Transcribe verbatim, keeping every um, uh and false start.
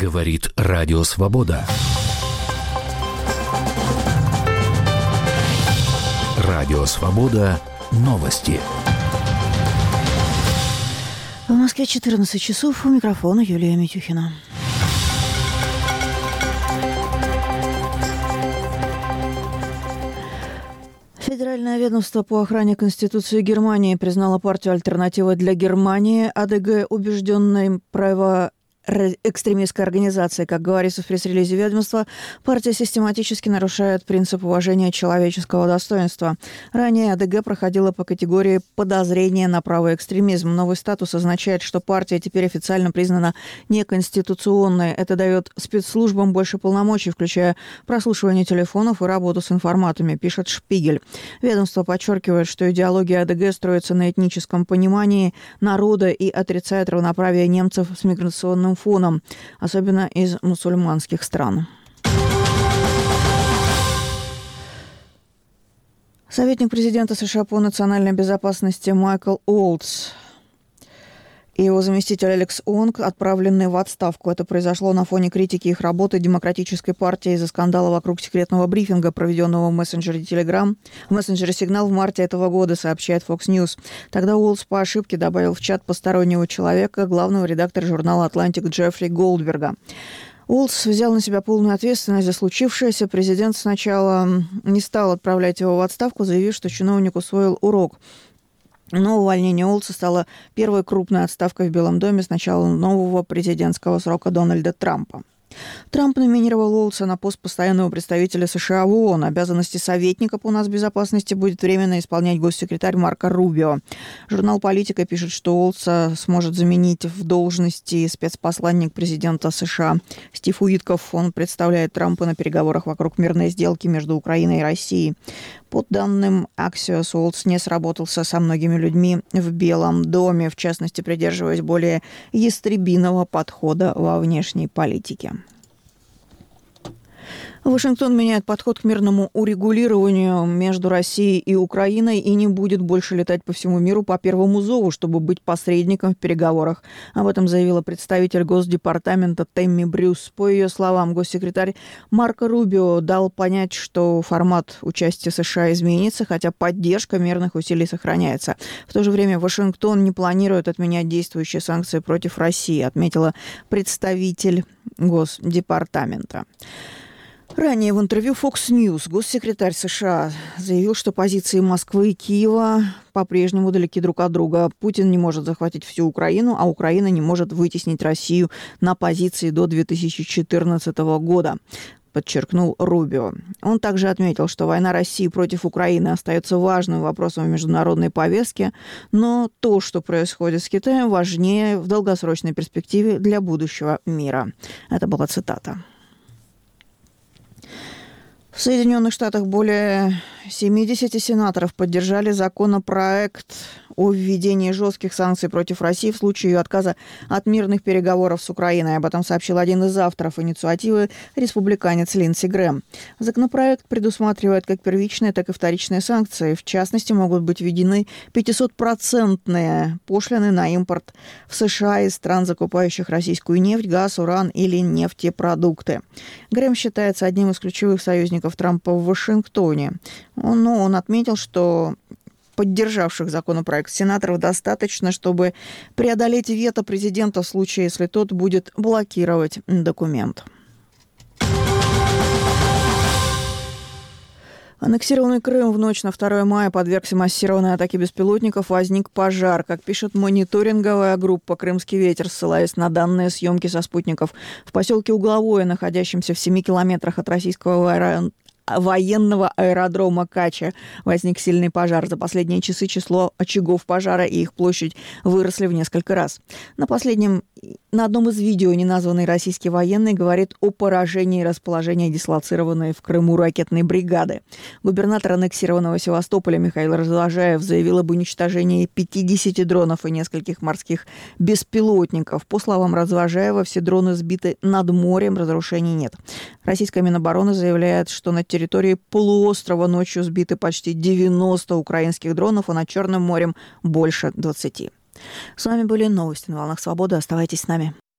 Говорит Радио Свобода. Радио Свобода. Новости. В Москве четырнадцать часов. У микрофона Юлия Митюхина. Федеральное ведомство по охране Конституции Германии признало партию «Альтернатива для Германии» АДГ убежденной право экстремистской организации. Как говорится в пресс-релизе ведомства, партия систематически нарушает принцип уважения человеческого достоинства. Ранее АДГ проходила по категории подозрения на правый экстремизм. Новый статус означает, что партия теперь официально признана неконституционной. Это дает спецслужбам больше полномочий, включая прослушивание телефонов и работу с информатами, пишет Шпигель. Ведомство подчеркивает, что идеология АДГ строится на этническом понимании народа и отрицает равноправие немцев с миграционным фоном, особенно из мусульманских стран. Советник президента США по национальной безопасности Майкл Олдс и его заместитель Алекс Онг отправлены в отставку. Это произошло на фоне критики их работы Демократической партии из-за скандала вокруг секретного брифинга, проведенного в мессенджере Telegram, в мессенджере Signal в марте этого года, сообщает Fox News. Тогда Уоллс по ошибке добавил в чат постороннего человека, главного редактора журнала «Атлантик» Джеффри Голдберга. Уоллс взял на себя полную ответственность за случившееся. Президент сначала не стал отправлять его в отставку, заявив, что чиновник усвоил урок. Но увольнение Уоллса стало первой крупной отставкой в Белом доме с начала нового президентского срока Дональда Трампа. Трамп номинировал Уоллса на пост постоянного представителя США в ООН. Обязанности советника по нацбезопасности будет временно исполнять госсекретарь Марко Рубио. Журнал «Политика» пишет, что Уоллса сможет заменить в должности спецпосланник президента США Стив Уитков. Он представляет Трампа на переговорах вокруг мирной сделки между Украиной и Россией. По данным Axios, Уоллс не сработался со многими людьми в Белом доме, в частности, придерживаясь более ястребиного подхода во внешней политике. Вашингтон меняет подход к мирному урегулированию между Россией и Украиной и не будет больше летать по всему миру по первому зову, чтобы быть посредником в переговорах. Об этом заявила представитель Госдепартамента Тэмми Брюс. По ее словам, госсекретарь Марко Рубио дал понять, что формат участия США изменится, хотя поддержка мирных усилий сохраняется. В то же время Вашингтон не планирует отменять действующие санкции против России, отметила представитель Госдепартамента. Ранее в интервью Fox News госсекретарь США заявил, что позиции Москвы и Киева по-прежнему далеки друг от друга. Путин не может захватить всю Украину, а Украина не может вытеснить Россию на позиции до две тысячи четырнадцатого года, подчеркнул Рубио. Он также отметил, что война России против Украины остается важным вопросом в международной повестке, но то, что происходит с Китаем, важнее в долгосрочной перспективе для будущего мира. Это была цитата. В Соединенных Штатах более семьдесят сенаторов поддержали законопроект о введении жестких санкций против России в случае ее отказа от мирных переговоров с Украиной. Об этом сообщил один из авторов инициативы, республиканец Линдси Грэм. Законопроект предусматривает как первичные, так и вторичные санкции. В частности, могут быть введены пятисотпроцентные пошлины на импорт в США из стран, закупающих российскую нефть, газ, уран или нефтепродукты. Грэм считается одним из ключевых союзников Трампа в Вашингтоне. Он, ну, он отметил, что поддержавших законопроект сенаторов достаточно, чтобы преодолеть вето президента в случае, если тот будет блокировать документ. Аннексированный Крым в ночь на второе мая подвергся массированной атаке беспилотников. Возник пожар. Как пишет мониторинговая группа «Крымский ветер», ссылаясь на данные съемки со спутников. В поселке Угловое, находящемся в семи километрах от российского аэропорта, военного аэродрома Кача, возник сильный пожар. За последние часы число очагов пожара и их площадь выросли в несколько раз. На последнем, на одном из видео неназванный российский военный говорит о поражении расположения дислоцированной в Крыму ракетной бригады. Губернатор аннексированного Севастополя Михаил Развожаев заявил об уничтожении пятидесяти дронов и нескольких морских беспилотников. По словам Развожаева, все дроны сбиты над морем, разрушений нет. Российская Минобороны заявляет, что на территории полуострова ночью сбиты почти девяносто украинских дронов, а над Черным морем больше двадцати. С вами были новости на «Волнах Свободы». Оставайтесь с нами.